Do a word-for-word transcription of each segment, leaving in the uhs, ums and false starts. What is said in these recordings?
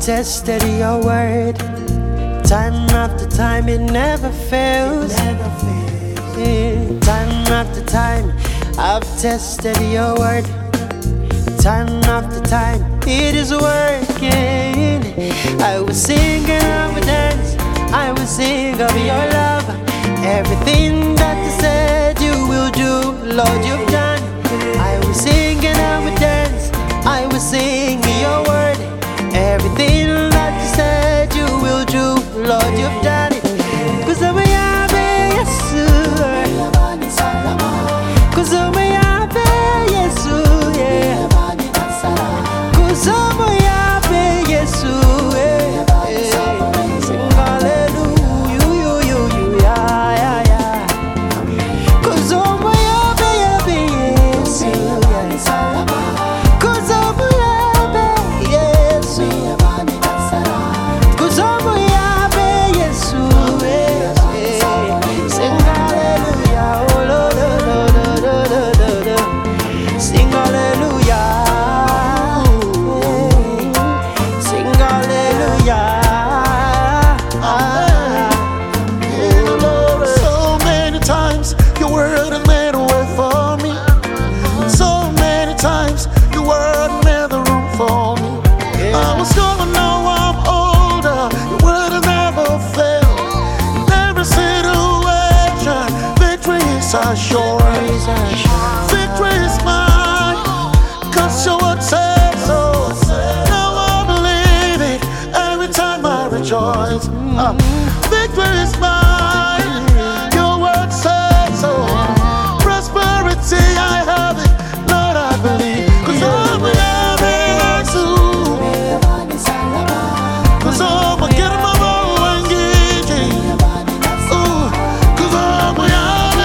tested your word. Time after time, it never fails. Never fails. Yeah. Time after time, I've tested your word. Time after time, it is working. I will sing and I will dance. I will sing of your love. Everything that you said you will do, Lord, you've done. I will sing and I will dance. I will sing your word. Everything that you said you will do, Lord, you've done it. Cause I'm a Yahweh, yes, cause I'm a Yahweh, yes, yeah. Cause I'm a Yahweh, yes, yeah. Sing hallelujah, you, you, you, yeah, yeah, yeah. Cause I'm a Yahweh, Yahweh, yes, yeah. Cause I'm a Yahweh, yes, cause I'm a Yahweh, yes, yeah. Sing hallelujah, oh, lo, lo, lo, lo, lo, lo, lo. Sing hallelujah. Sing hallelujah. So many times your word has made a way for me. So many times your word made the room for me. I was going, now I'm older. Your word has never failed. In every situation, victory is assurance. Victory is mine, cause your word says so. Now I believe it every time I rejoice. Uh, victory is mine, your word says so. Prosperity, I have it, Lord, I believe. Cause I'm a cause I'm a get my bow and giddy. Ooh, cause I'm a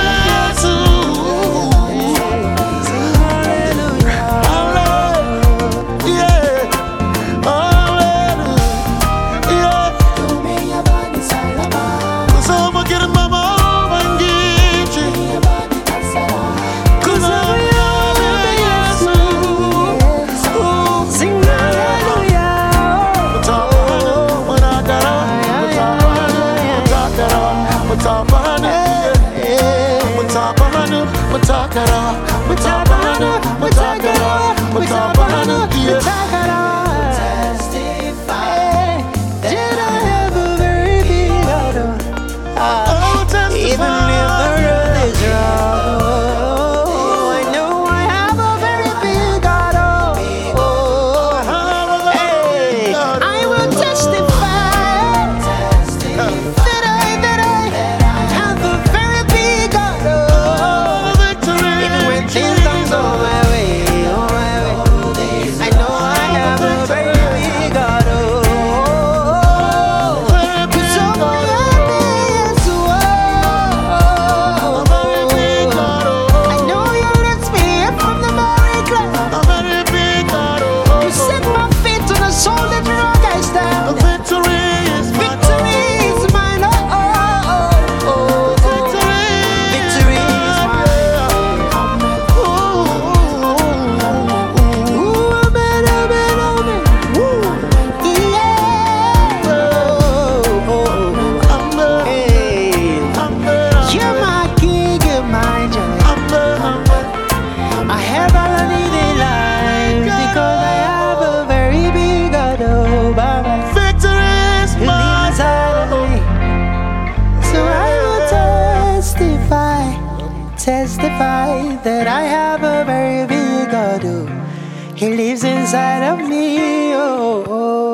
testify that I have a very big God. He lives inside of me. Oh, oh.